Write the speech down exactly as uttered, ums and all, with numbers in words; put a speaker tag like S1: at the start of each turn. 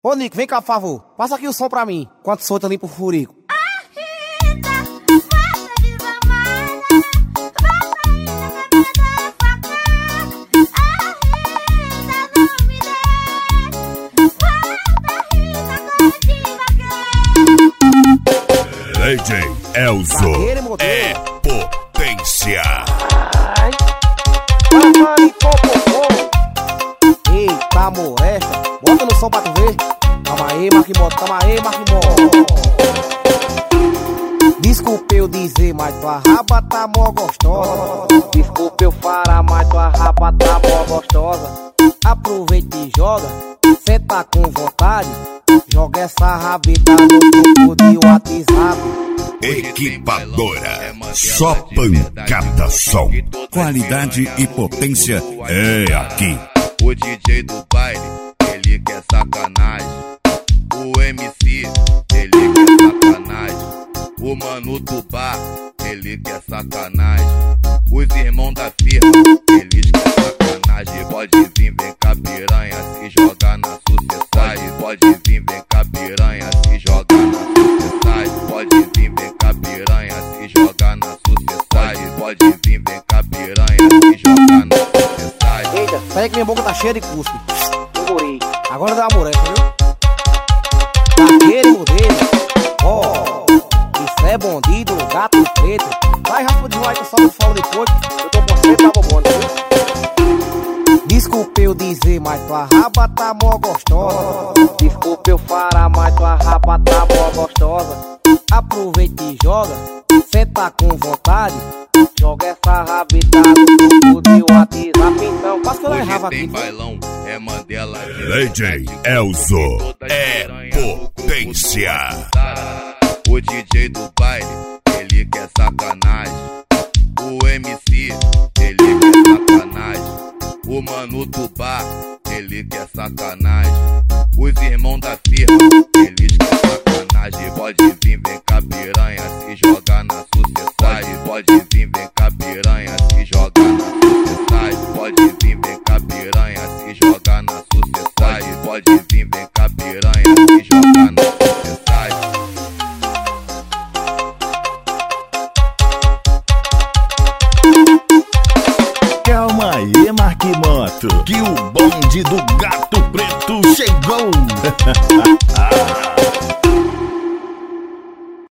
S1: Ô Nico, vem cá, por favor. Passa aqui o som pra mim, enquanto solta ali pro furico.
S2: D J Elzo é potência.
S1: Eita, molesta. Bota no som pra tu ver. Calma aí, Marquimoto, calma aí, Marquimoto. Desculpa eu dizer, mas tua raba tá mó gostosa. Desculpa eu falar, mas tua raba tá mó gostosa. Aproveita e joga, cê tá com vontade. Joga essa rabita no grupo de WhatsApp.
S2: Equipadora, só pancada som. Qualidade e potência é aqui.
S3: O D J do baile, ele quer sacanagem. O M C, ele quer sacanagem. O mano do bar, ele quer sacanagem. Os irmãos da firma, eles querem sacanagem. Pode vir, vem cá piranha, se jogar na sociedade. Pode vir, vem cá piranha, se jogar na sociedade. Pode vir, vem cá piranha, se jogar na sociedade. Pode vir, vem cá piranha, se jogar na sociedade.
S1: Eita, peraí que minha boca tá cheia de cuspe. Demorei. Agora dá uma molesta, viu? Daquele modelo, ó, oh, isso é bandido, gato preto. Vai, Rafa de White, só me fala depois. Eu tô com sede, tá bom, viu? Desculpa eu dizer, mas tua raba tá mó gostosa. Desculpa eu falar, mas tua raba tá mó gostosa. Aproveita e joga, cê tá com vontade. Joga essa rabita no grupo de WhatsApp. Então, passa que eu errava aqui.
S3: Tem bailão, é Mandela.
S2: D J Elzo é potência.
S3: O D J do baile, ele quer sacanagem. O M C, ele quer sacanagem. O mano do bar, ele quer sacanagem. Os irmãos da firma, eles querem sacanagem. Pode vir, vem cá piranha, se jogar na sociedade. Pode vir, vem cá piranha, se jogar na sociedade. Pode vir, vem cá piranha, se jogar na sociedade. Pode vir, vem cá piranha, se jogar na sociedade.
S2: Calma aí, Marquimoto, que o bonde do Gato Preto chegou.